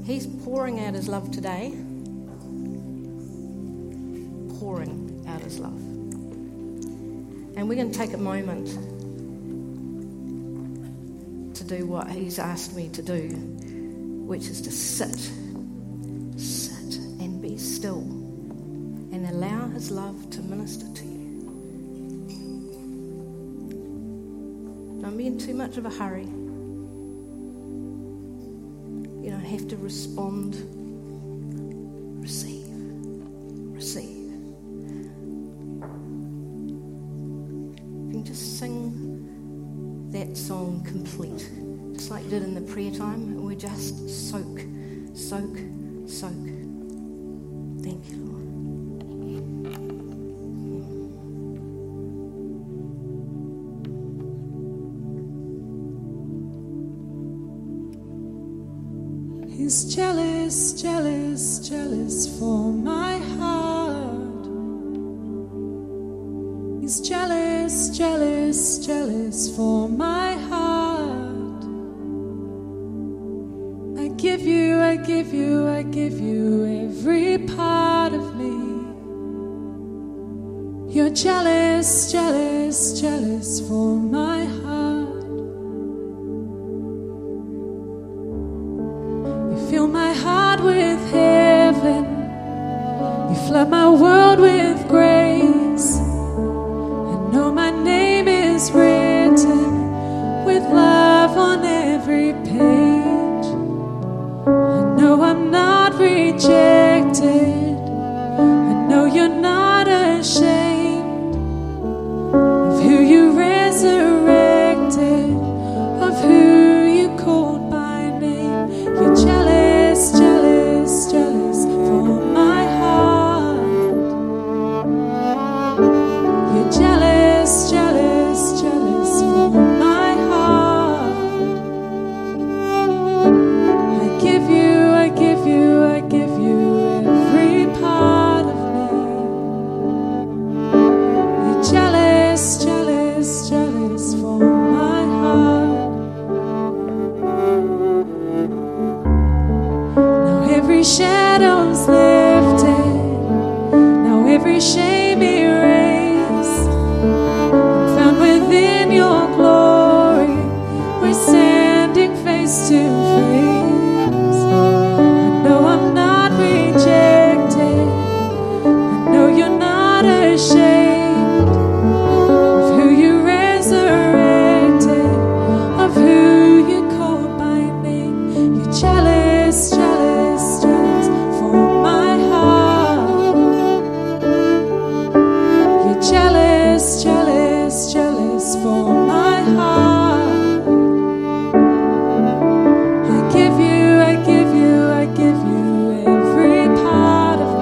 He's pouring out his love today. Pouring out his love. And we're going to take a moment to do what he's asked me to do, which is to sit and be still and allow his love to minister to you. Don't be in too much of a hurry. You don't have to respond. Receive. You can just sing that song complete, just like you did in the prayer time, and we just soak. Thank you, Lord. He's jealous for my heart. He's jealous for my heart. I give you every part of me. You're jealous for my heart. You fill my heart with heaven. You flood my world with grace. I know my name is written with love on every page. I know I'm not rejected. I know you're not ashamed of who you resurrected, of who you called by name. You're jealous for my heart. You're jealous for my heart. I give you every part of me. You're jealous for my heart. Now every shadow's lifted, now every shame erased. I'm found within your glory. We're standing face to face. I know I'm not rejected. I know you're not ashamed of who you resurrected, of who you called by name. You're jealous for my heart. You're jealous for my heart. I give you every part of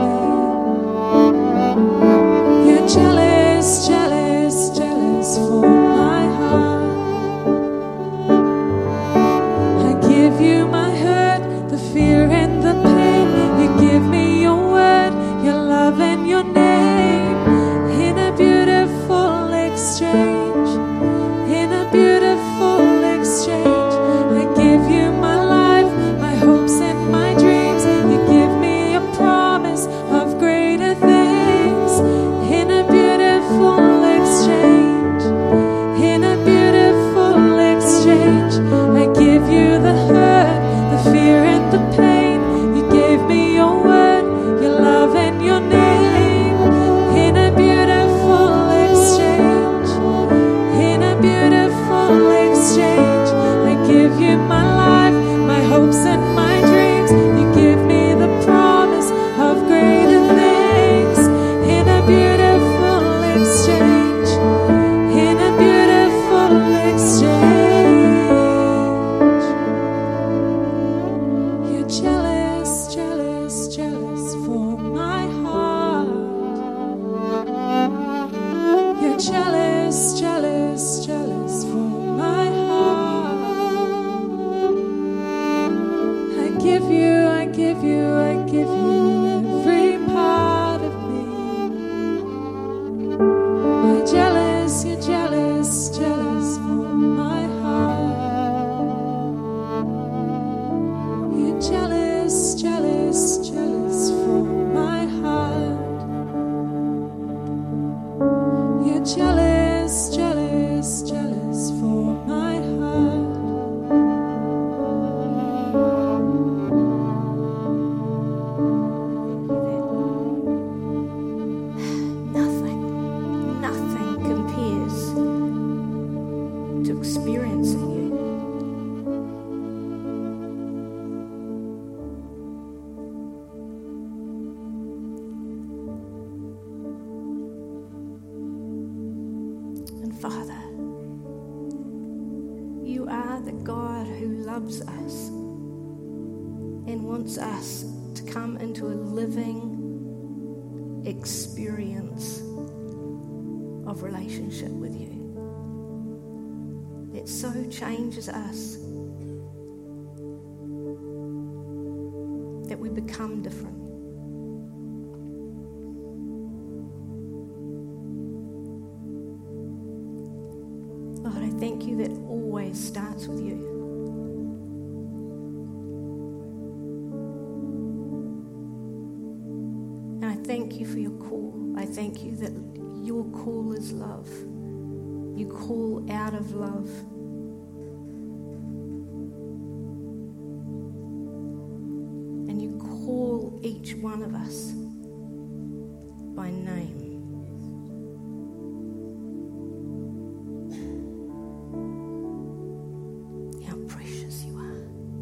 me. You're jealous for my heart. I give you my hurt, the fear and the pain. You give me your word, your love and your name. In a beautiful exchange, in a beautiful exchange, I give you my life, my hopes and my dreams. You give me a promise of greater things. In a beautiful exchange, in a beautiful exchange, I give you the hurt, the fear and the pain. You gave me your word, your love and your name. In a beautiful exchange, in a beautiful exchange, I give you my life, my hopes and my dreams. You give me the promise of greater things. In a beautiful exchange, in a beautiful exchange. You're jealous for my heart. You're jealous for my heart. I give you every part of me. You're jealous for my heart. You're jealous loves us and wants us to come into a living experience of relationship with you. It so changes us that we become different. Lord, I thank you that always starts with you. And I thank you for your call. I thank you that your call is love. You call out of love. And you call each one of us by name. How precious you are.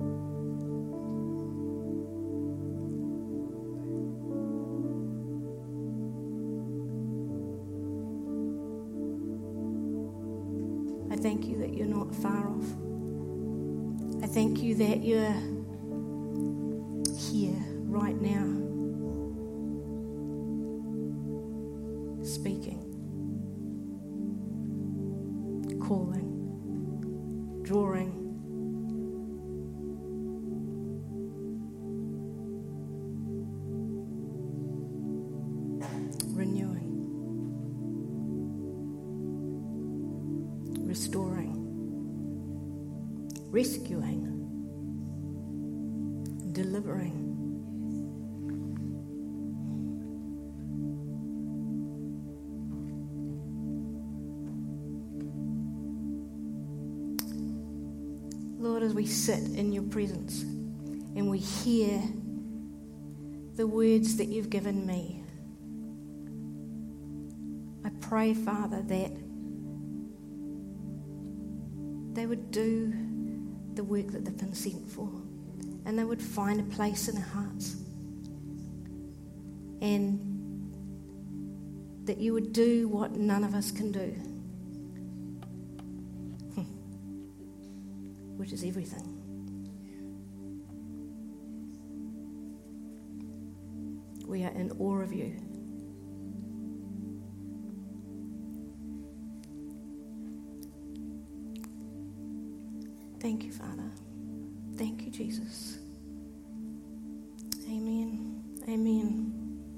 I thank you that you're not far off. I thank you that you're here right now, speaking, calling, drawing. Renewing, restoring, rescuing, delivering. Lord, as we sit in your presence and we hear the words that you've given me, I pray, Father, that they would do the work that they've been sent for, and they would find a place in our hearts, and that you would do what none of us can do, which is everything. We are in awe of you. Thank you, Father. Thank you, Jesus. Amen. Amen.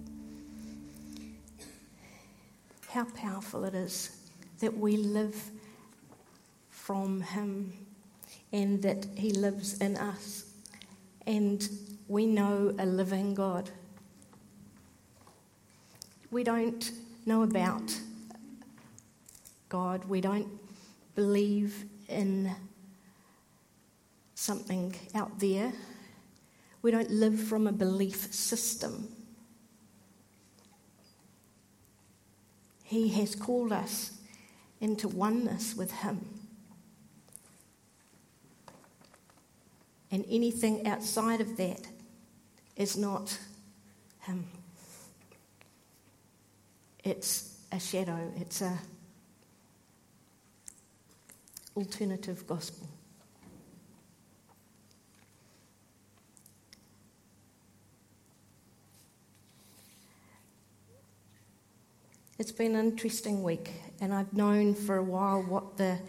How powerful it is that we live from him and that he lives in us. And we know a living God. We don't know about God. We don't believe in something out there. We don't live from a belief system. He has called us into oneness with him. And anything outside of that is not him. It's a shadow. It's a alternative gospel. It's been an interesting week, and I've known for a while what the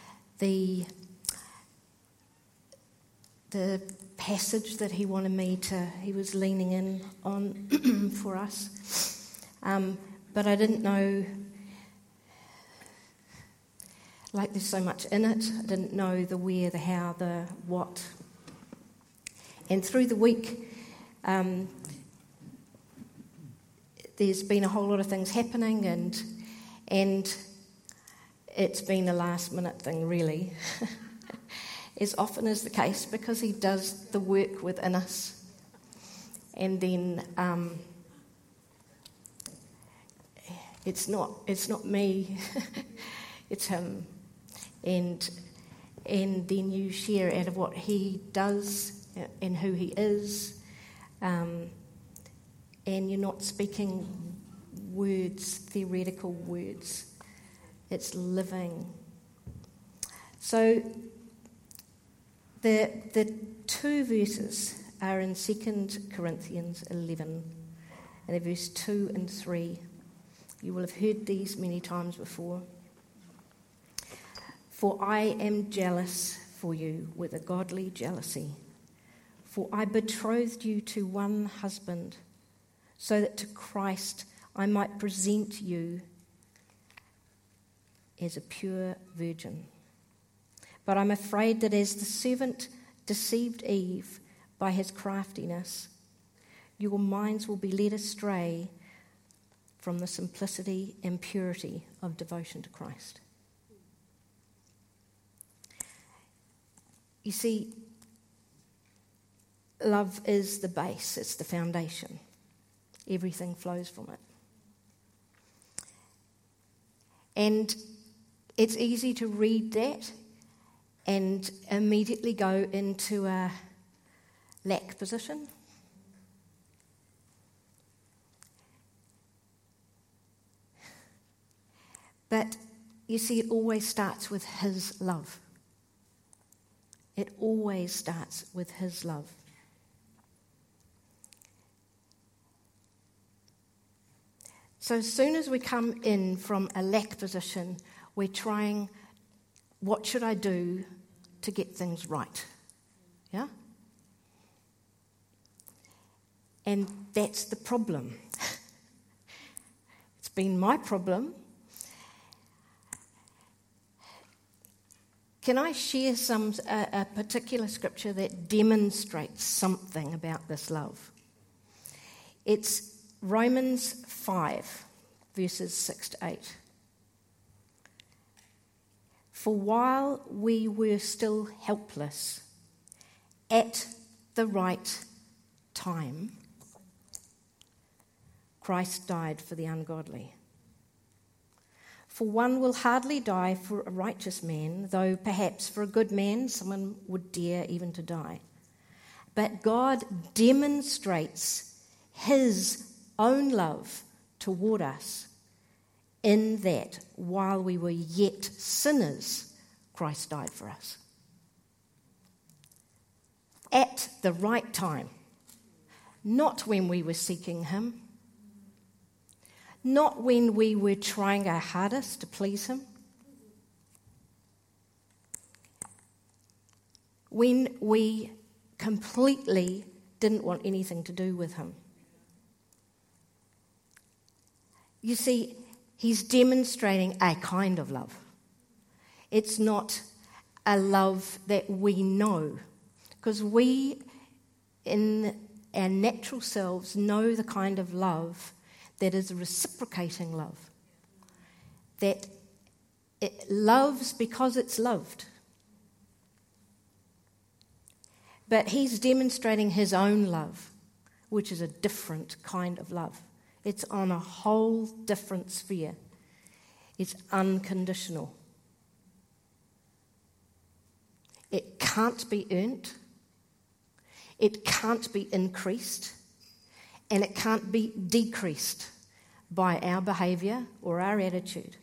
passage that he wanted me to, he was leaning in on for us. But I didn't know, like there's so much in it, I didn't know the where, the how, the what. And through the week, there's been a whole lot of things happening, and it's been a last minute thing, really, as often is the case, because he does the work within us. And then it's not me, it's him. And then you share out of what he does and who he is. And you're not speaking words, theoretical words. It's living. So The two verses are in 2 Corinthians 11, and verse 2 and 3. You will have heard these many times before. For I am jealous for you with a godly jealousy. For I betrothed you to one husband, so that to Christ I might present you as a pure virgin. But I'm afraid that as the serpent deceived Eve by his craftiness, your minds will be led astray from the simplicity and purity of devotion to Christ. You see, love is the base, it's the foundation. Everything flows from it. And it's easy to read that and immediately go into a lack position. But you see, it always starts with his love. It always starts with his love. So as soon as we come in from a lack position, we're trying, what should I do to get things right? Yeah? And that's the problem. It's been my problem. Can I share a particular scripture that demonstrates something about this love? It's Romans 5, verses 6 to 8. For while we were still helpless, at the right time, Christ died for the ungodly. For one will hardly die for a righteous man, though perhaps for a good man someone would dare even to die. But God demonstrates his own love toward us in that while we were yet sinners, Christ died for us. At the right time, not when we were seeking him, not when we were trying our hardest to please him, when we completely didn't want anything to do with him. You see, he's demonstrating a kind of love. It's not a love that we know, because we, in our natural selves, know the kind of love that is a reciprocating love, that it loves because it's loved. But he's demonstrating his own love, which is a different kind of love. It's on a whole different sphere. It's unconditional. It can't be earned. It can't be increased. And it can't be decreased by our behaviour or our attitude.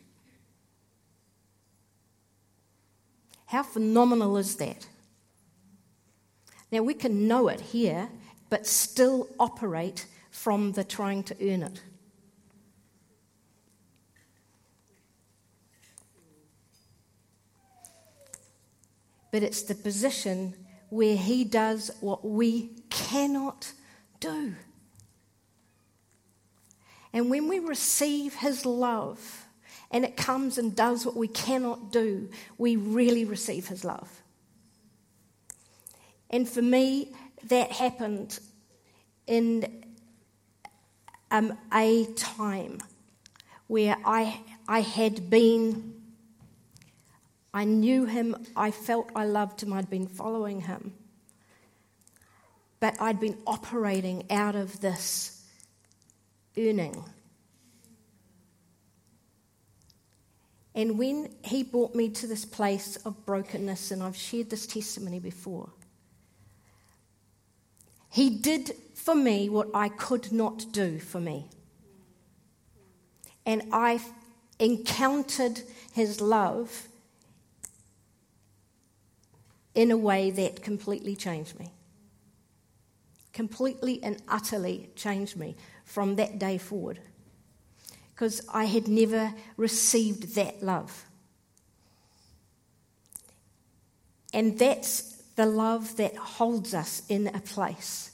How phenomenal is that? Now, we can know it here, but still operate from the trying to earn it. But it's the position where he does what we cannot do. And when we receive his love, and it comes and does what we cannot do, we really receive his love. And for me, that happened in a time where I had been, I knew him, I felt I loved him, I'd been following him. But I'd been operating out of this earning. And when he brought me to this place of brokenness, and I've shared this testimony before, he did for me what I could not do for me. And I encountered his love in a way that completely changed me. Completely and utterly changed me from that day forward. Because I had never received that love. And that's the love that holds us in a place.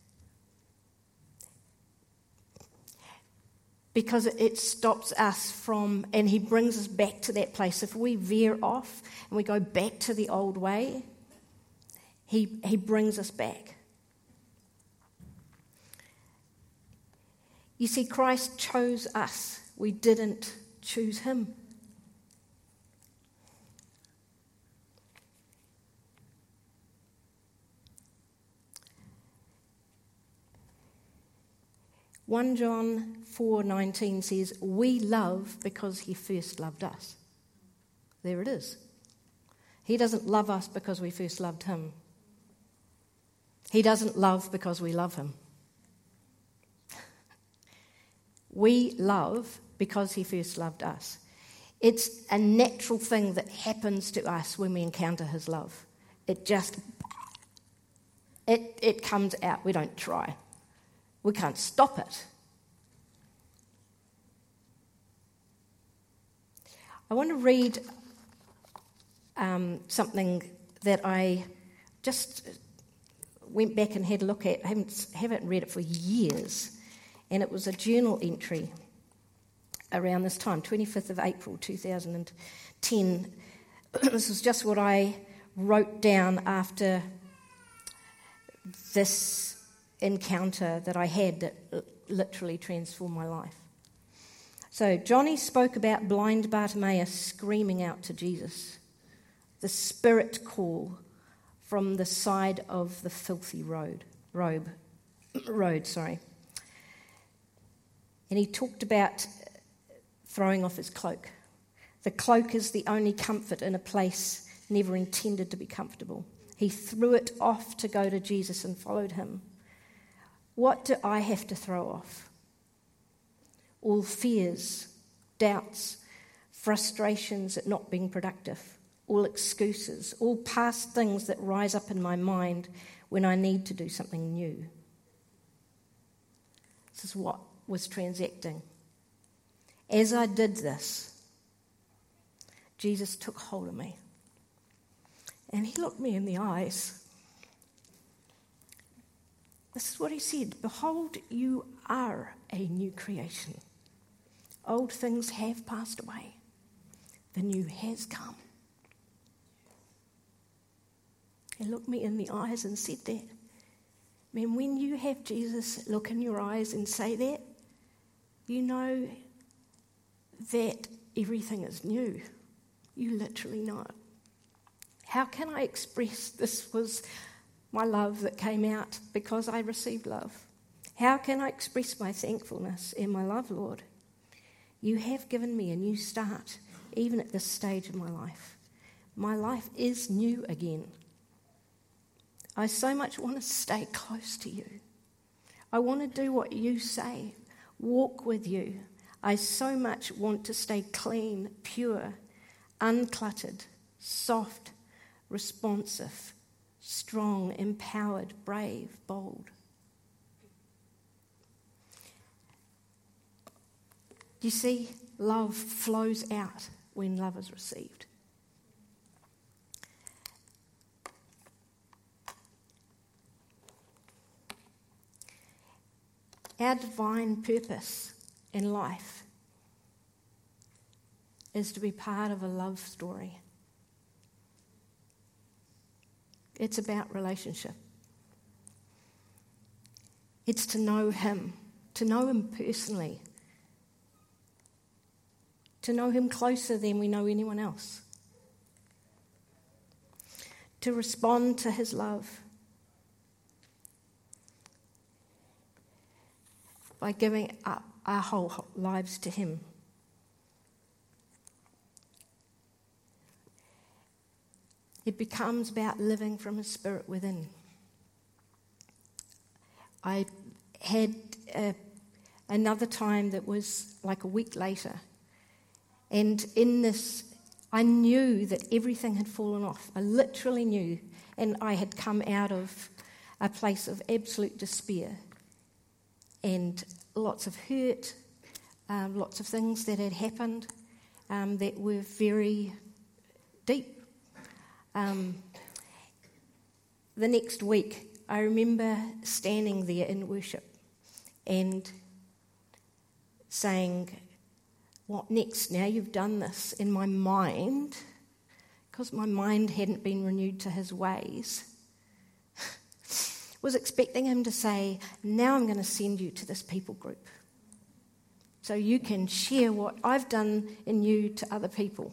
Because it stops us from, and he brings us back to that place. If we veer off and we go back to the old way, he brings us back. You see, Christ chose us. We didn't choose him. (1 John 4:19) says, we love because he first loved us. There it is. He doesn't love us because we first loved him. He doesn't love because we love him. We love because he first loved us. It's a natural thing that happens to us when we encounter his love. It comes out. We don't try. We can't stop it. I want to read something that I just went back and had a look at. I haven't read it for years. And it was a journal entry around this time, 25th of April 2010. This was just what I wrote down after this encounter that I had that literally transformed my life. So Johnny spoke about blind Bartimaeus screaming out to Jesus, the spirit call from the side of the filthy road. And he talked about throwing off his cloak. The cloak is the only comfort in a place never intended to be comfortable. He threw it off to go to Jesus and followed him. What do I have to throw off? All fears, doubts, frustrations at not being productive, all excuses, all past things that rise up in my mind when I need to do something new. This is what was transacting. As I did this, Jesus took hold of me. And he looked me in the eyes. This is what he said. Behold, you are a new creation. Old things have passed away. The new has come. He looked me in the eyes and said that. Man, when you have Jesus look in your eyes and say that, you know that everything is new. You literally know it. How can I express this was my love that came out because I received love? How can I express my thankfulness and my love, Lord? You have given me a new start, even at this stage of my life. My life is new again. I so much want to stay close to you. I want to do what you say, walk with you. I so much want to stay clean, pure, uncluttered, soft, responsive, strong, empowered, brave, bold. You see, love flows out when love is received. Our divine purpose in life is to be part of a love story. It's about relationship. It's to know him personally, to know him closer than we know anyone else, to respond to his love by giving up our whole lives to him. It becomes about living from his spirit within. I had another time that was like a week later, and in this I knew that everything had fallen off. I literally knew And I had come out of a place of absolute despair and lots of hurt, lots of things that had happened that were very deep. The next week, I remember standing there in worship and saying, what next? Now you've done this. In my mind, because my mind hadn't been renewed to his ways, was expecting him to say, now I'm going to send you to this people group so you can share what I've done in you to other people.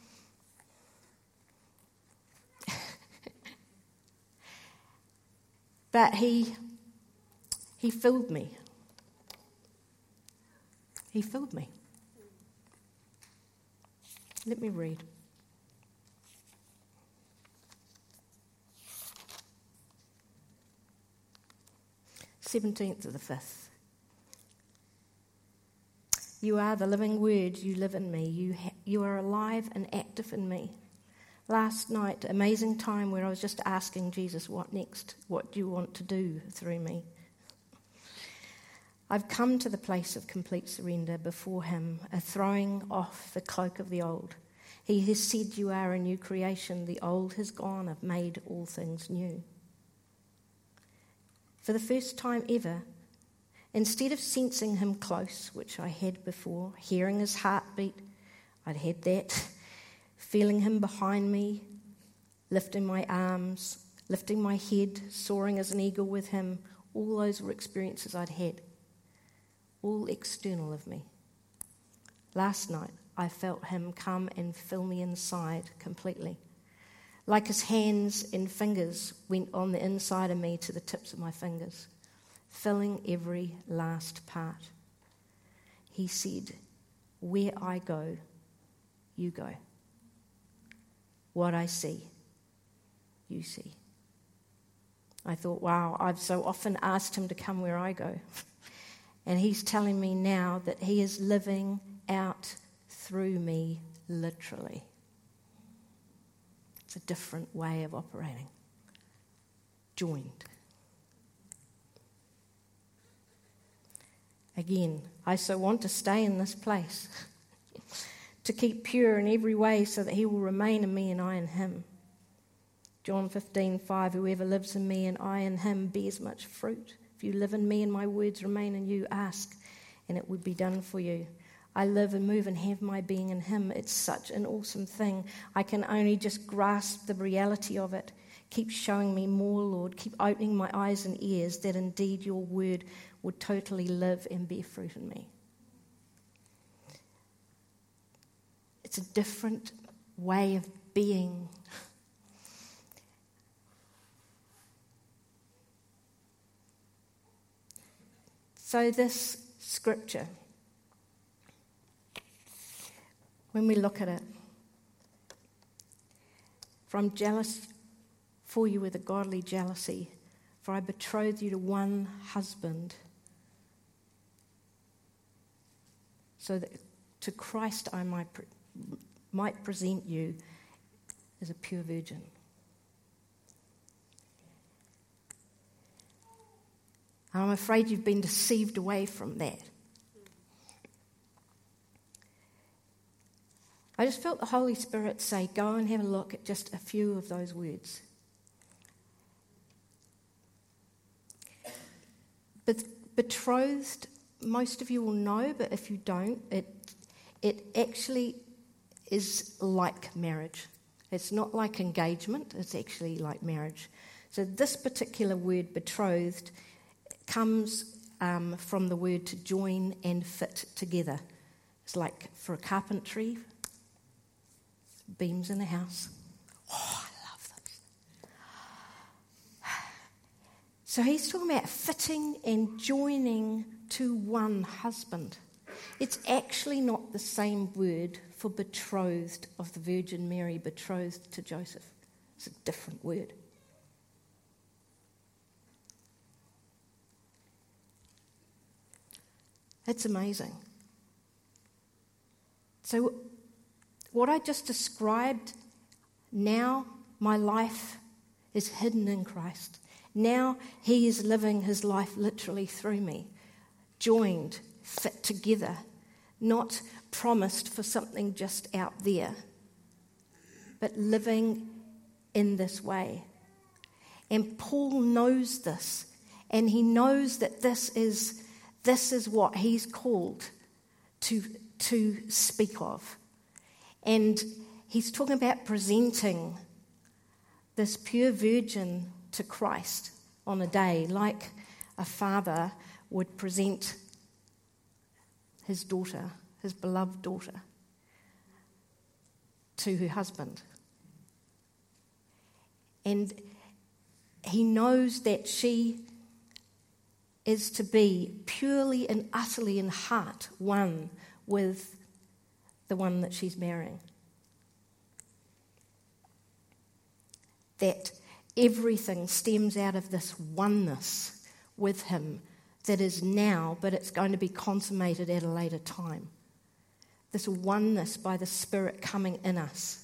But he filled me. He filled me. Let me read. 17th of the 5th. You are the living word, you live in me, you are alive and active in me. Last night, amazing time where I was just asking Jesus, what next? What do you want to do through me? I've come to the place of complete surrender before him, a throwing off the cloak of the old. He has said you are a new creation, the old has gone, I've made all things new. For the first time ever, instead of sensing him close, which I had before, hearing his heartbeat, I'd had that, feeling him behind me, lifting my arms, lifting my head, soaring as an eagle with him, all those were experiences I'd had, all external of me. Last night, I felt him come and fill me inside completely. Like his hands and fingers went on the inside of me to the tips of my fingers, filling every last part. He said, where I go, you go. What I see, you see. I thought, wow, I've so often asked him to come where I go. And he's telling me now that he is living out through me, literally. It's a different way of operating. Joined. Again, I so want to stay in this place, to keep pure in every way so that he will remain in me and I in him. John 15:5, whoever lives in me and I in him bears much fruit. If you live in me and my words remain in you, ask and it would be done for you. I live and move and have my being in him. It's such an awesome thing. I can only just grasp the reality of it. Keep showing me more, Lord. Keep opening my eyes and ears that indeed your word would totally live and bear fruit in me. It's a different way of being. So this scripture, when we look at it, for I'm jealous for you with a godly jealousy, for I betrothed you to one husband, so that to Christ I might present you as a pure virgin. I'm afraid you've been deceived away from that. I just felt the Holy Spirit say, go and have a look at just a few of those words. But betrothed, most of you will know, but if you don't, it actually is like marriage. It's not like engagement, it's actually like marriage. So this particular word, betrothed, comes from the word to join and fit together. It's like for a carpentry, beams in a house. Oh, I love those. So he's talking about fitting and joining to one husband. It's actually not the same word for betrothed of the Virgin Mary, betrothed to Joseph. It's a different word. It's amazing. So what I just described, now my life is hidden in Christ. Now he is living his life literally through me, joined, fit together, not promised for something just out there, but living in this way. And Paul knows this, and he knows that this is what he's called to speak of. And he's talking about presenting this pure virgin to Christ on a day, like a father would present his daughter, his beloved daughter, to her husband. And he knows that she is to be purely and utterly in heart one with the one that she's marrying. That everything stems out of this oneness with him that is now, but it's going to be consummated at a later time. This oneness by the Spirit coming in us.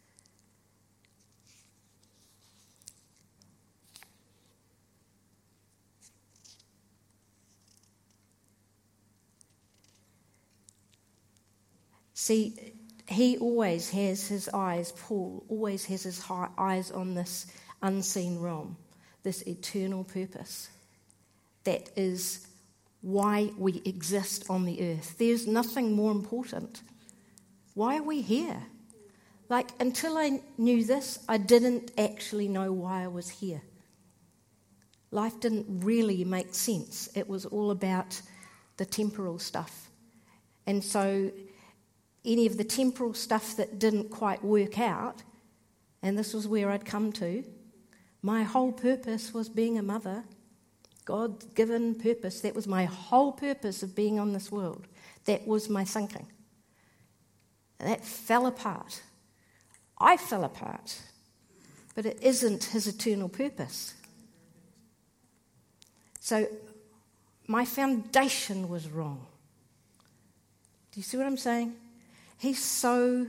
See, he always has his eyes, Paul always has his eyes on this unseen realm, this eternal purpose. That is why we exist on the earth. There's nothing more important. Why are we here? Like, until I knew this, I didn't actually know why I was here. Life didn't really make sense. It was all about the temporal stuff. And so any of the temporal stuff that didn't quite work out, and this was where I'd come to, my whole purpose was being a mother. God-given purpose. That was my whole purpose of being on this world. That was my thinking. And that fell apart. I fell apart. But it isn't his eternal purpose. So my foundation was wrong. Do you see what I'm saying? He so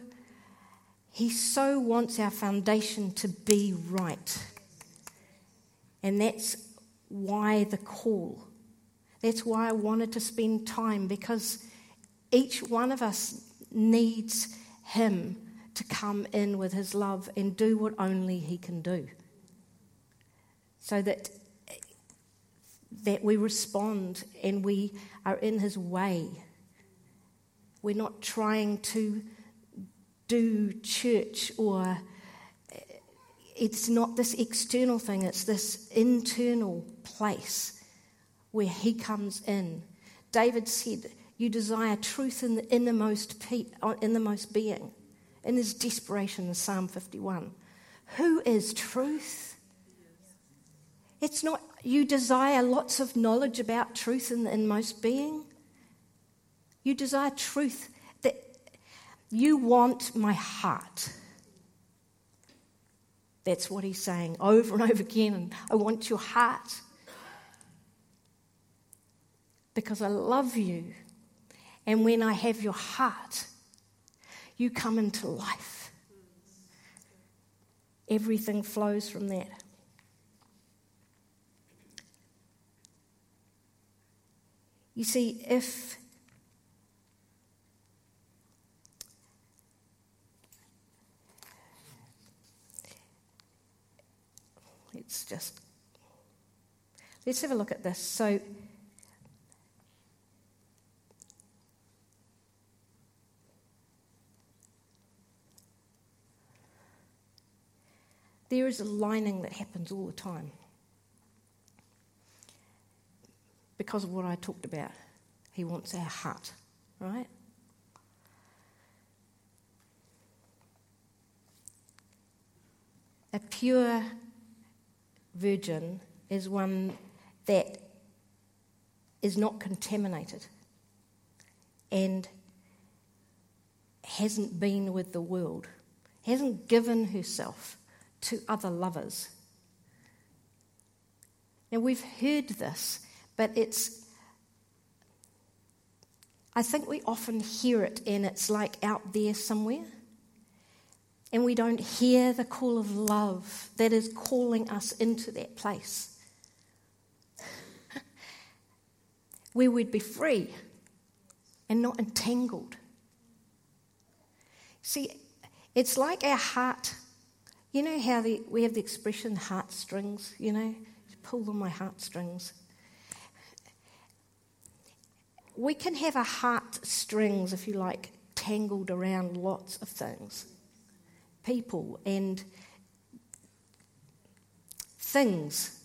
wants our foundation to be right. And that's why the call. That's why I wanted to spend time, because each one of us needs him to come in with his love and do what only he can do. So that we respond and we are in his way. We're not trying to do church, or it's not this external thing, it's this internal place where he comes in. David said, you desire truth in the innermost being. In his desperation in Psalm 51. Who is truth? It's not you desire lots of knowledge about truth in the innermost being. You desire truth, that you want my heart. That's what he's saying over and over again. I want your heart. Because I love you. And when I have your heart, you come into life. Everything flows from that. You see, if let's have a look at this. So, there is a lining that happens all the time because of what I talked about. He wants our heart, right? A pure virgin is one that is not contaminated and hasn't been with the world, hasn't given herself to other lovers. Now, we've heard this, but I think we often hear it and it's like out there somewhere. and we don't hear the call of love that is calling us into that place where we'd be free and not entangled. See, it's like our heart. You know how we have the expression heartstrings, pull on my heartstrings. We can have our heartstrings, if you like, tangled around lots of things. People and things,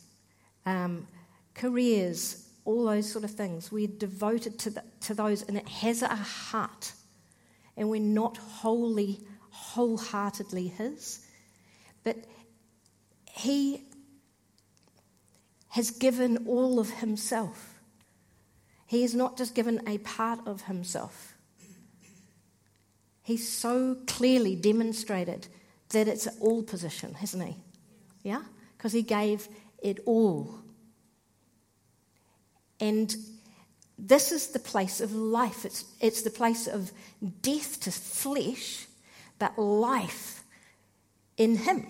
careers, all those sort of things. We're devoted to those, and it has our heart. And we're not wholeheartedly His. But He has given all of Himself. He has not just given a part of Himself. He's so clearly demonstrated that it's an all position, hasn't He? Yeah? Because He gave it all. And this is the place of life. It's the place of death to flesh, but life in Him.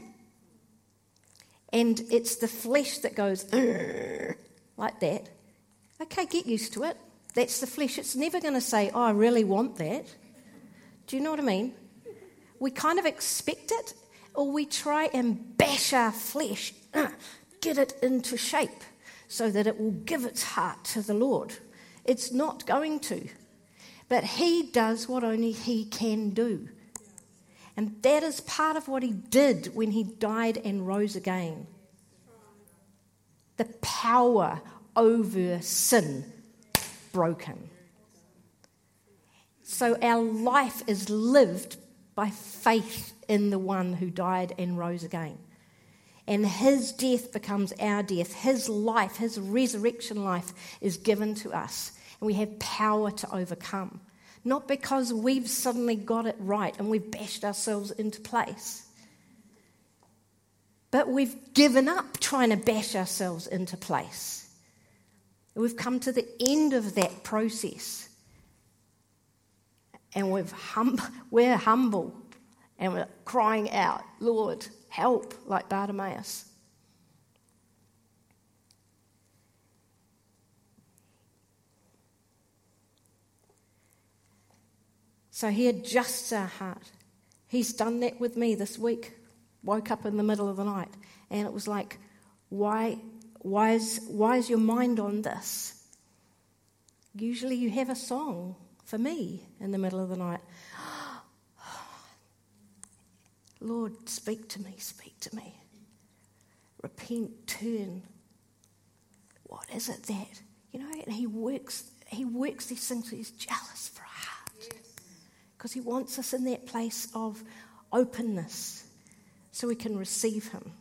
And it's the flesh that goes like that. Okay, get used to it. That's the flesh. It's never going to say, oh, I really want that. Do you know what I mean? We kind of expect it, or we try and bash our flesh, get it into shape so that it will give its heart to the Lord. It's not going to. But He does what only He can do. And that is part of what He did when He died and rose again. The power over sin broken. So our life is lived by faith in the one who died and rose again. And His death becomes our death. His life, His resurrection life is given to us. And we have power to overcome. Not because we've suddenly got it right and we've bashed ourselves into place. But we've given up trying to bash ourselves into place. We've come to the end of that process. And we're humble. And we're crying out, Lord, help, like Bartimaeus. So He adjusts our heart. He's done that with me this week. Woke up in the middle of the night, and it was like, why is your mind on this? Usually you have a song for me in the middle of the night. Lord, speak to me, speak to me. Repent, turn. What is it that? And He works these things. He's jealous for our heart. Because He wants us in that place of openness so we can receive Him.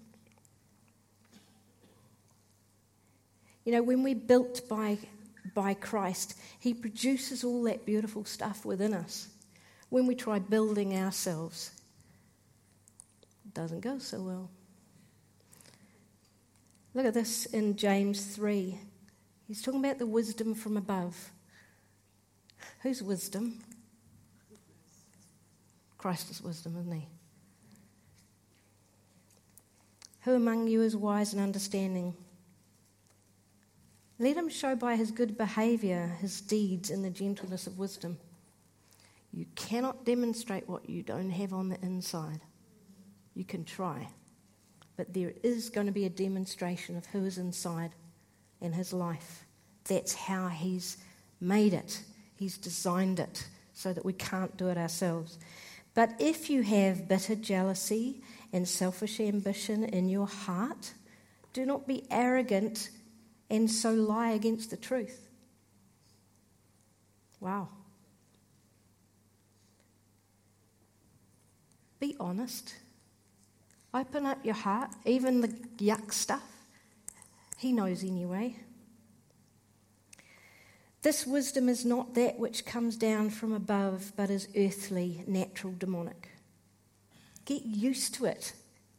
When we're built by Christ, He produces all that beautiful stuff within us. When we try building ourselves, it doesn't go so well. Look at this in James 3. He's talking about the wisdom from above. Whose wisdom? Christ's wisdom, isn't He? Who among you is wise and understanding? Let him show by his good behaviour his deeds in the gentleness of wisdom. You cannot demonstrate what you don't have on the inside. You can try, but there is going to be a demonstration of who is inside in his life. That's how He's made it. He's designed it so that we can't do it ourselves. But if you have bitter jealousy and selfish ambition in your heart, do not be arrogant and so lie against the truth. Wow. Be honest. Open up your heart, even the yuck stuff. He knows anyway. This wisdom is not that which comes down from above, but is earthly, natural, demonic. Get used to it.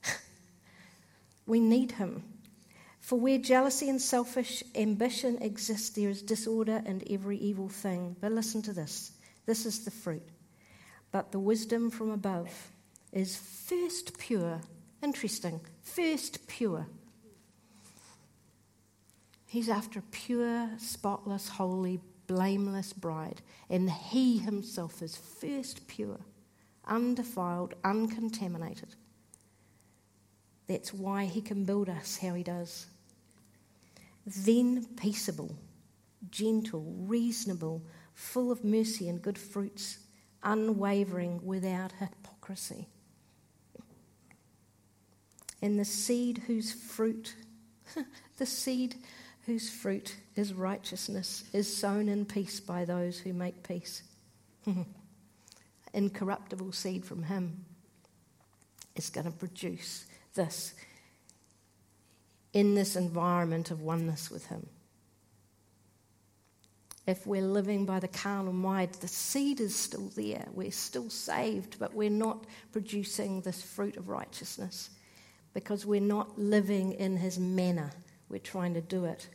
We need Him. For where jealousy and selfish ambition exist, there is disorder and every evil thing. But listen to this. This is the fruit. But the wisdom from above is first pure. Interesting. First pure. He's after a pure, spotless, holy, blameless bride. And he himself is first pure, undefiled, uncontaminated. That's why he can build us how he does. Then peaceable, gentle, reasonable, full of mercy and good fruits, unwavering, without hypocrisy. And the seed whose fruit is righteousness is sown in peace by those who make peace. Incorruptible seed from him is going to produce this in this environment of oneness with him. If we're living by the carnal mind, the seed is still there. We're still saved, but we're not producing this fruit of righteousness because we're not living in his manner. We're trying to do it.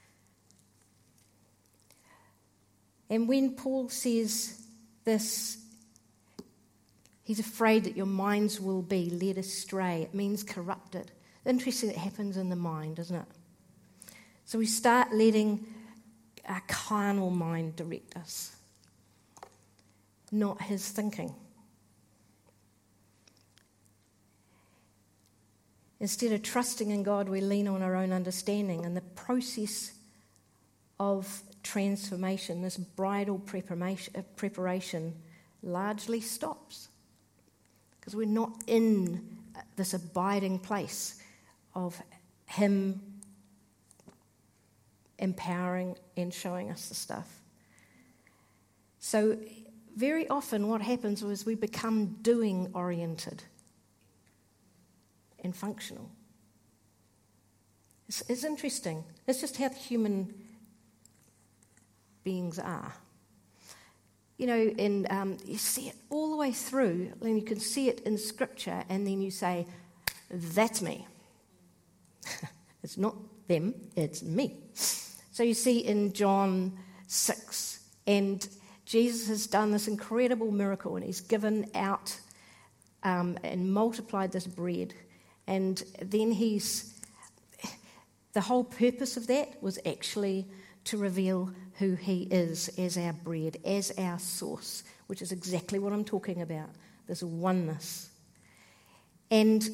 And when Paul says this, he's afraid that your minds will be led astray. It means corrupted. Interesting, it happens in the mind, isn't it? So we start letting our carnal mind direct us, not his thinking. Instead of trusting in God, we lean on our own understanding, and the process of transformation, this bridal preparation, largely stops because we're not in this abiding place of him empowering and showing us the stuff. So very often what happens is we become doing oriented and functional. It's interesting. It's just how the human beings are. You know, and you see it all the way through, and you can see it in Scripture, and then you say, that's me. It's not them, it's me. So you see in John 6, and Jesus has done this incredible miracle, and he's given out and multiplied this bread. And then the whole purpose of that was actually to reveal who he is as our bread, as our source, which is exactly what I'm talking about, this oneness. And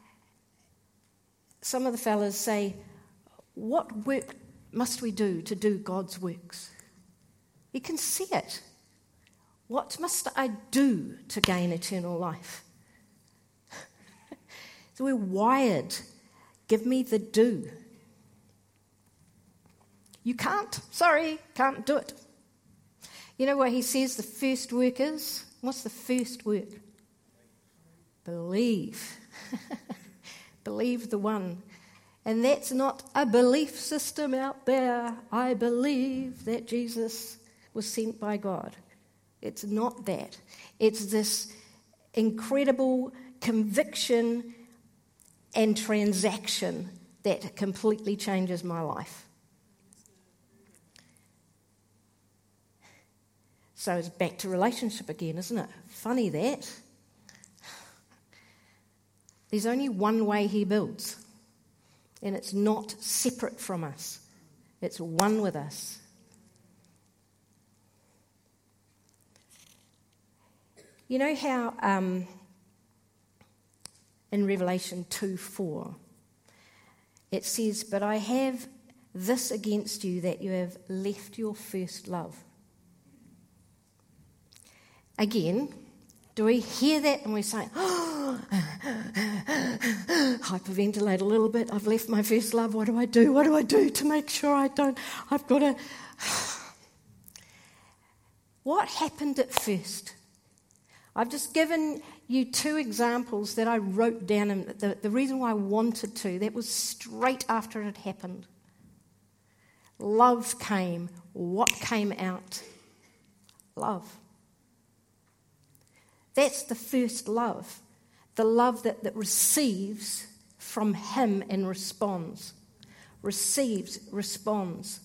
some of the fellas say, what work must we do to do God's works? You can see it. What must I do to gain eternal life? So we're wired. Give me the do. You can't. Sorry, can't do it. You know what he says the first work is? What's the first work? Believe. Believe the one. And that's not a belief system out there. I believe that Jesus was sent by God. It's not that. It's this incredible conviction and transaction that completely changes my life. So it's back to relationship again, isn't it? Funny that. There's only one way he builds, and it's not separate from us. It's one with us. You know how in Revelation 2:4 it says, "But I have this against you, that you have left your first love." Again, do we hear that and we say, oh, hyperventilate a little bit, I've left my first love, what do I do? What do I do to make sure I don't? I've got to... What happened at first? I've just given you two examples that I wrote down, and the reason why I wanted to, that was straight after it had happened. Love came. What came out? Love. That's the first love. The love that receives from him and responds. Receives, responds.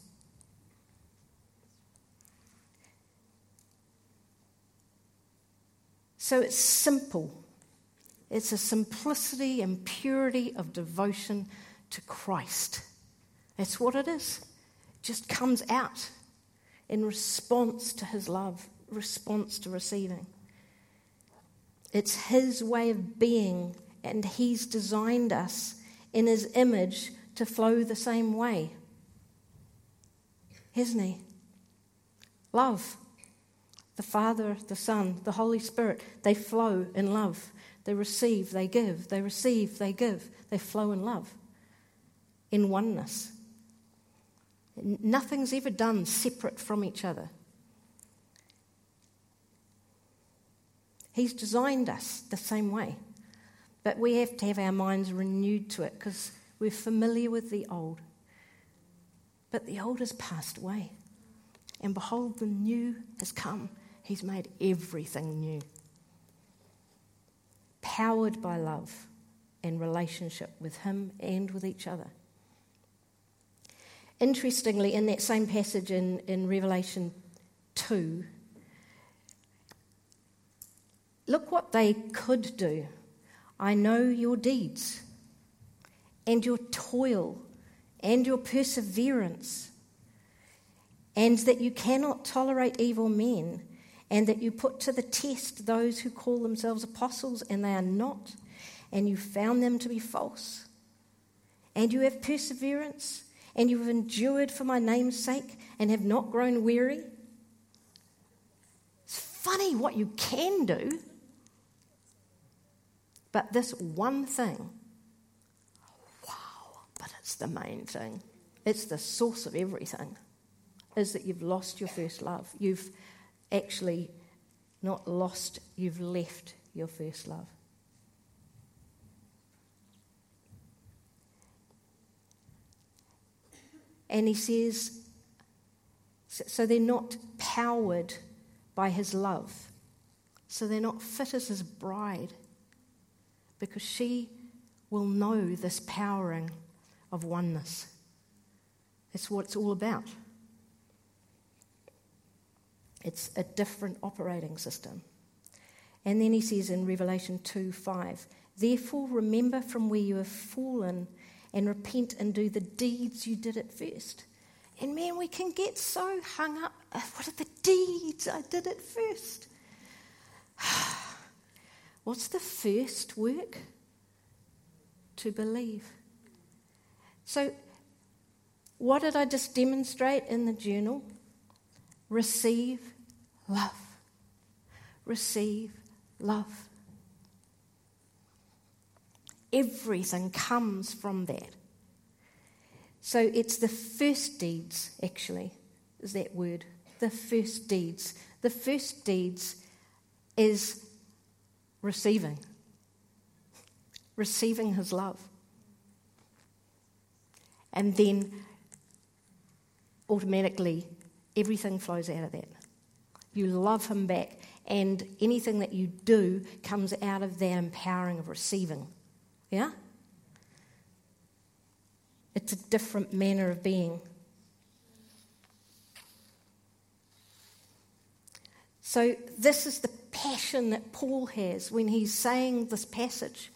So it's simple. It's a simplicity and purity of devotion to Christ. That's what it is. It just comes out in response to his love, response to receiving. It's his way of being, and he's designed us in his image to flow the same way. Hasn't he? Love. The Father, the Son, the Holy Spirit, they flow in love. They receive, they give. They receive, they give. They flow in love, in oneness. Nothing's ever done separate from each other. He's designed us the same way. But we have to have our minds renewed to it because we're familiar with the old. But the old has passed away. And behold, the new has come. He's made everything new. Powered by love and relationship with him and with each other. Interestingly, in that same passage in Revelation 2, look what they could do. I know your deeds and your toil and your perseverance, and that you cannot tolerate evil men, and that you put to the test those who call themselves apostles and they are not, and you found them to be false. And you have perseverance, and you have endured for my name's sake, and have not grown weary. It's funny what you can do, but this one thing, wow, but it's the main thing. It's the source of everything, is that you've lost your first love. You've actually not lost, you've left your first love. And he says, so they're not powered by his love. So they're not fit as his bride, because she will know this powering of oneness. That's what it's all about. It's a different operating system. And then he says in Revelation 2:5, therefore remember from where you have fallen and repent and do the deeds you did at first. And man, we can get so hung up. What are the deeds I did at first? What's the first work? To believe. So what did I just demonstrate in the journal? Receive love. Receive love. Everything comes from that. So it's the first deeds, actually, is that word. The first deeds. The first deeds is receiving. Receiving his love. And then automatically everything flows out of that. You love him back, and anything that you do comes out of that empowering of receiving. Yeah? It's a different manner of being. So this is the passion that Paul has when he's saying this passage.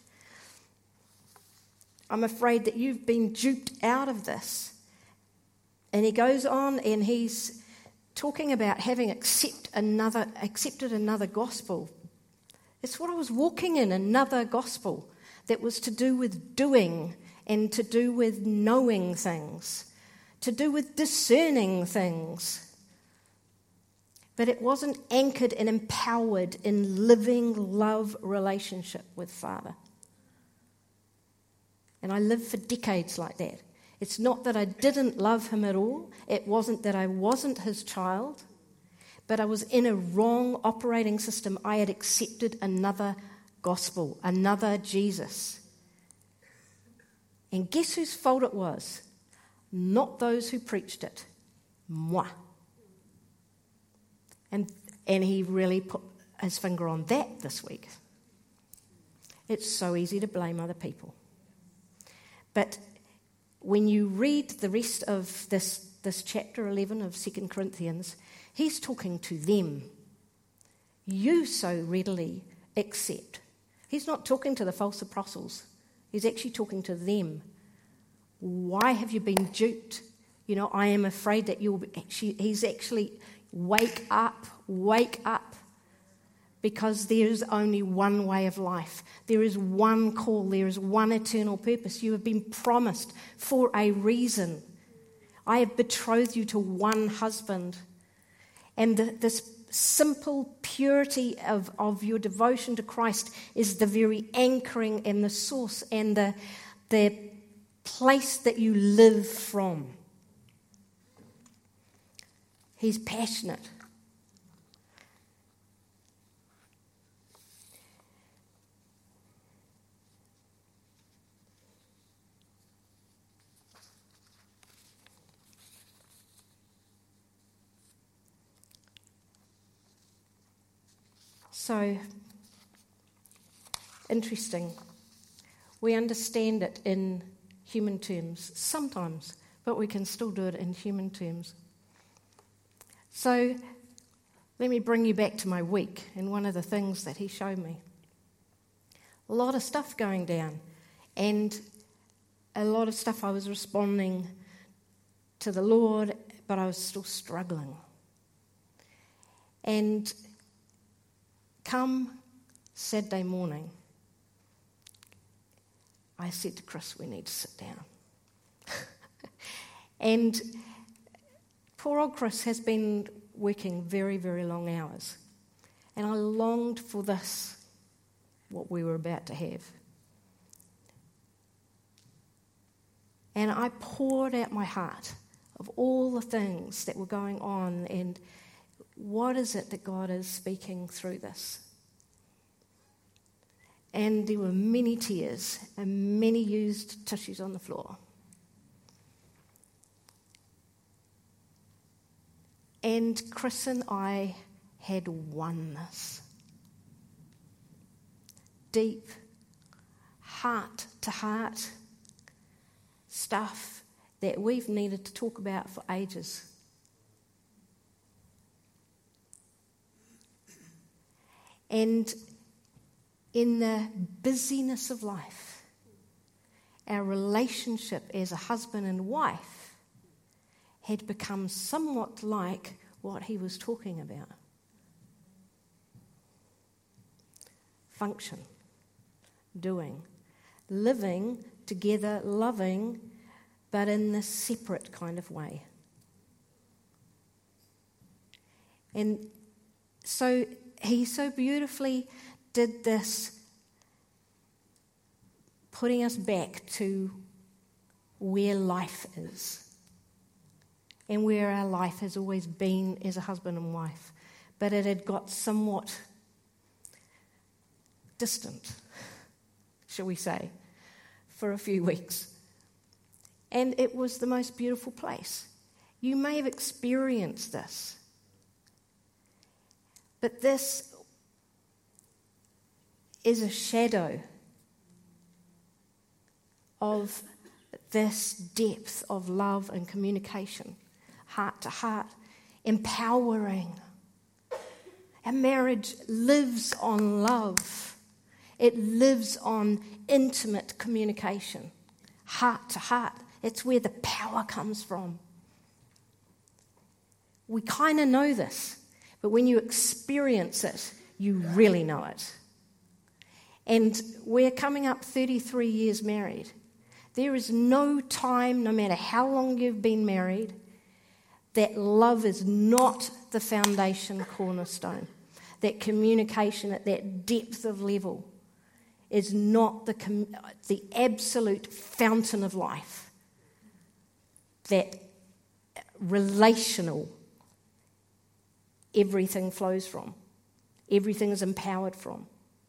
I'm afraid that you've been duped out of this. And he goes on and he's talking about having accepted another gospel. It's what I was walking in, another gospel that was to do with doing and to do with knowing things, to do with discerning things. But it wasn't anchored and empowered in living love relationship with Father. And I lived for decades like that. It's not that I didn't love him at all. It wasn't that I wasn't his child. But I was in a wrong operating system. I had accepted another gospel, another Jesus. And guess whose fault it was? Not those who preached it. Moi. And he really put his finger on that this week. It's so easy to blame other people. But when you read the rest of this chapter 11 of 2 Corinthians, he's talking to them. You so readily accept He's not talking to the false apostles. He's actually talking to them. Why have you been duped? I am afraid that he's actually, wake up. Because there is only one way of life. There is one call. There is one eternal purpose. You have been promised for a reason. I have betrothed you to one husband. And this simple purity of your devotion to Christ is the very anchoring and the source and the place that you live from. He's passionate. So, interesting. We understand it in human terms sometimes, but we can still do it in human terms. So, let me bring you back to my week and one of the things that he showed me. A lot of stuff going down, and a lot of stuff I was responding to the Lord, but I was still struggling. And come Saturday morning, I said to Chris, we need to sit down. And poor old Chris has been working very, very long hours. And I longed for this, what we were about to have. And I poured out my heart of all the things that were going on and what is it that God is speaking through this? And there were many tears and many used tissues on the floor. And Chris and I had oneness. Deep, heart-to-heart stuff that we've needed to talk about for ages. And in the busyness of life, our relationship as a husband and wife had become somewhat like what he was talking about. Function, doing, living together, loving, but in the separate kind of way. And so he so beautifully did this, putting us back to where life is and where our life has always been as a husband and wife. But it had got somewhat distant, shall we say, for a few weeks. And it was the most beautiful place. You may have experienced this. But this is a shadow of this depth of love and communication, heart to heart, empowering. A marriage lives on love. It lives on intimate communication, heart to heart. It's where the power comes from. We kind of know this, but when you experience it, you really know it. And we're coming up 33 years married. There is no time, no matter how long you've been married, that love is not the foundation cornerstone. That communication at that depth of level is not the absolute fountain of life. That relational, everything flows from. Everything is empowered from.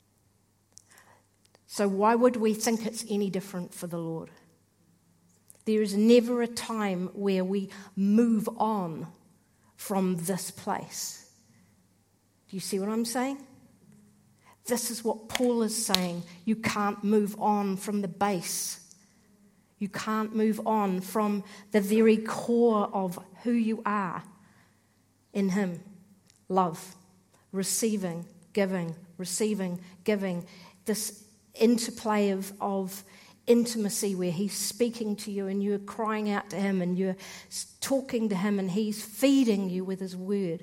So why would we think it's any different for the Lord? There is never a time where we move on from this place. Do you see what I'm saying? This is what Paul is saying. You can't move on from the base. You can't move on from the very core of who you are in Him. Love, receiving, giving, this interplay of intimacy where he's speaking to you and you're crying out to him and you're talking to him and he's feeding you with his word.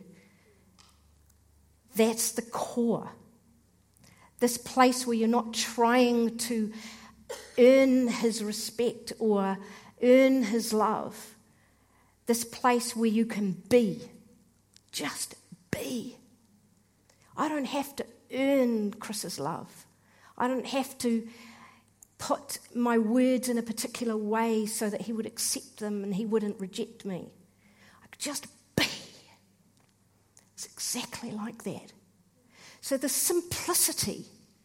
That's the core. This place where you're not trying to earn his respect or earn his love. This place where you can be. Just be. I don't have to earn Chris's love. I don't have to put my words in a particular way so that he would accept them and he wouldn't reject me. I could just be. It's exactly like that. So the simplicity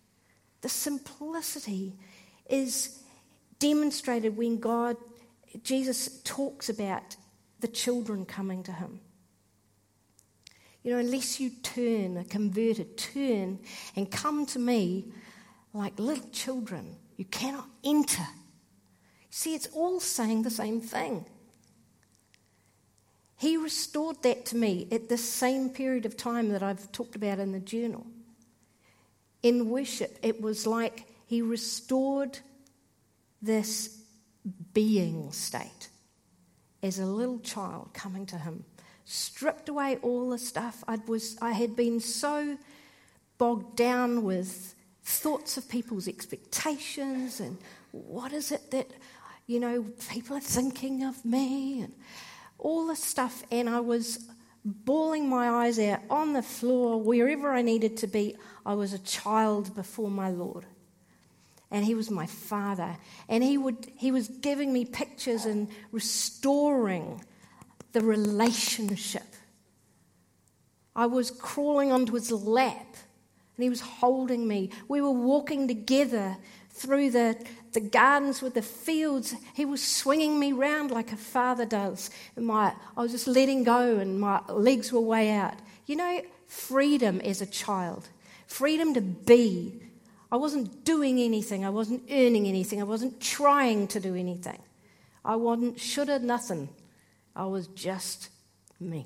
is demonstrated when Jesus talks about the children coming to him. You know, unless you turn and come to me like little children, you cannot enter. See, it's all saying the same thing. He restored that to me at the same period of time that I've talked about in the journal. In worship, it was like he restored this being state as a little child coming to him. Stripped away all the stuff. I had been so bogged down with thoughts of people's expectations and what is it that, you know, people are thinking of me and all this stuff. And I was bawling my eyes out on the floor, wherever I needed to be. I was a child before my Lord. And he was my father. And he was giving me pictures and restoring the relationship. I was crawling onto his lap and he was holding me. We were walking together through the gardens with the fields. He was swinging me round like a father does. And I was just letting go and my legs were way out. You know, freedom as a child. Freedom to be. I wasn't doing anything. I wasn't earning anything. I wasn't trying to do anything. I wasn't shoulda nothing. I was just me.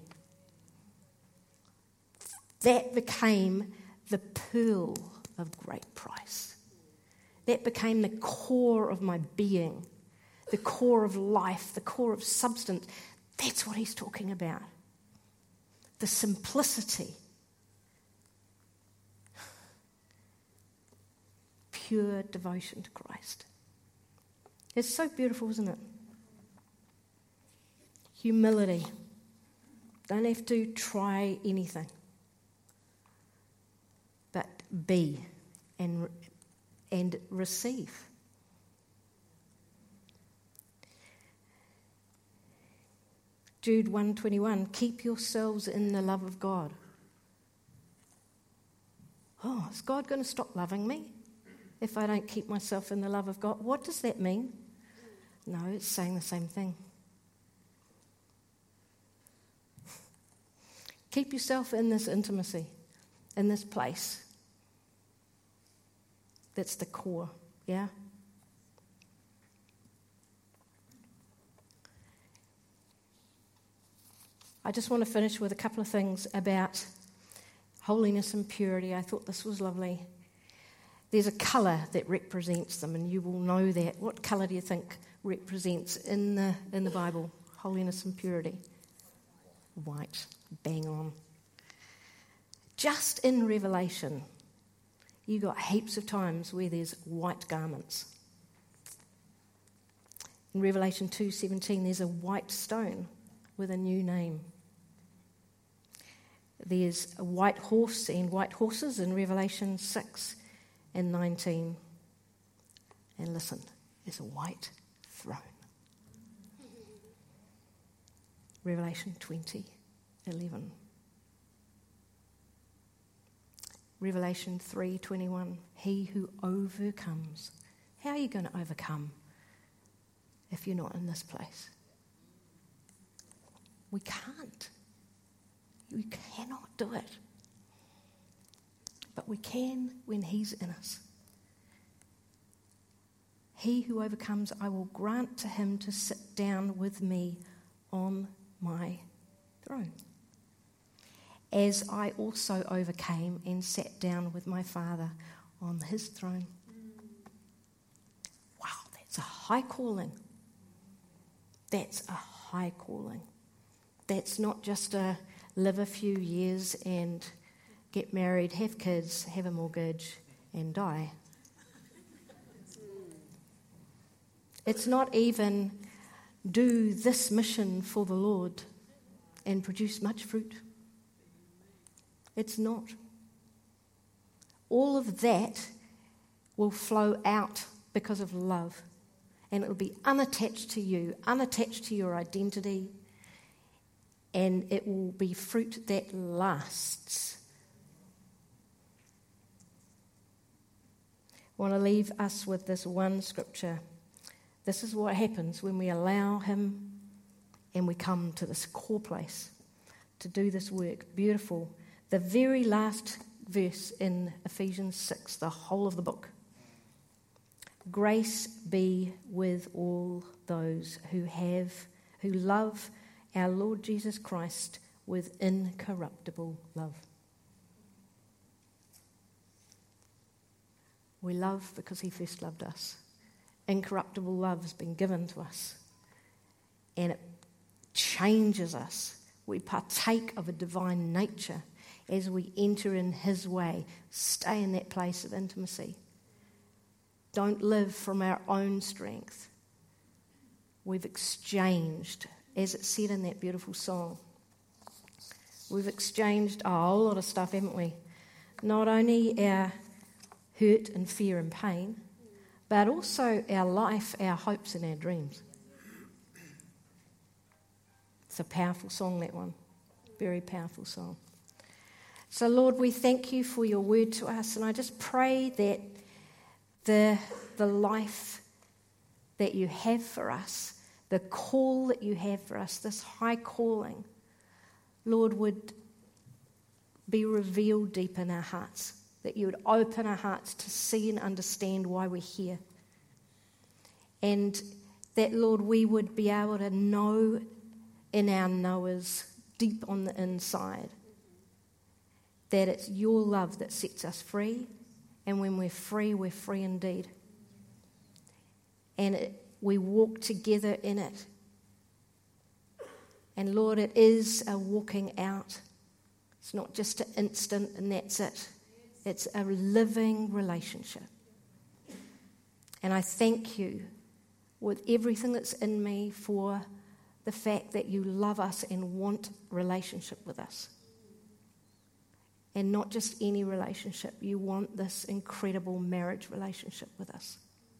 That became the pearl of great price. That became the core of my being, the core of life, the core of substance. That's what he's talking about. The simplicity. Pure devotion to Christ. It's so beautiful, isn't it? Humility. Don't have to try anything. But be and receive. Jude 1:21, keep yourselves in the love of God. Oh, is God going to stop loving me if I don't keep myself in the love of God? What does that mean? No, it's saying the same thing. Keep yourself in this intimacy, in this place. That's the core, yeah? I just want to finish with a couple of things about holiness and purity. I thought this was lovely. There's a colour that represents them, and you will know that. What colour do you think represents in the Bible holiness and purity? White. Bang on. Just in Revelation, you got heaps of times where there's white garments. In Revelation 2:17, there's a white stone with a new name. There's a white horse and white horses in Revelation 6:19. And listen, there's a white throne. Revelation 20:11. Revelation 3:21. He who overcomes. How are you going to overcome if you're not in this place? We can't. We cannot do it. But we can when he's in us. He who overcomes, I will grant to him to sit down with me on my throne, as I also overcame and sat down with my Father on his throne. Wow, that's a high calling. That's a high calling. That's not just a live a few years and get married, have kids, have a mortgage, and die. It's not even do this mission for the Lord and produce much fruit. It's not. All of that will flow out because of love. And it will be unattached to you, unattached to your identity, and it will be fruit that lasts. I want to leave us with this one scripture. This is what happens when we allow him and we come to this core place to do this work. Beautiful. The very last verse in Ephesians 6, the whole of the book. Grace be with all those who love our Lord Jesus Christ with incorruptible love. We love because he first loved us. Incorruptible love has been given to us, and it changes us. We partake of a divine nature as we enter in his way. Stay in that place of intimacy. Don't live from our own strength. We've exchanged, as it said in that beautiful song, we've exchanged a whole lot of stuff, haven't we? Not only our hurt and fear and pain, but also our life, our hopes and our dreams. It's a powerful song, that one. Very powerful song. So, Lord, we thank you for your word to us, and I just pray that the life that you have for us, the call that you have for us, this high calling, Lord, would be revealed deep in our hearts, that you would open our hearts to see and understand why we're here. And that, Lord, we would be able to know in our knowers, deep on the inside, that it's your love that sets us free. And when we're free indeed. And we walk together in it. And Lord, it is a walking out. It's not just an instant and that's it. It's a living relationship. And I thank you with everything that's in me for the fact that you love us and want relationship with us. And not just any relationship. You want this incredible marriage relationship with us.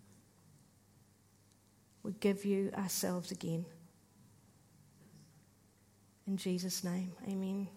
We give you ourselves again. In Jesus' name, amen.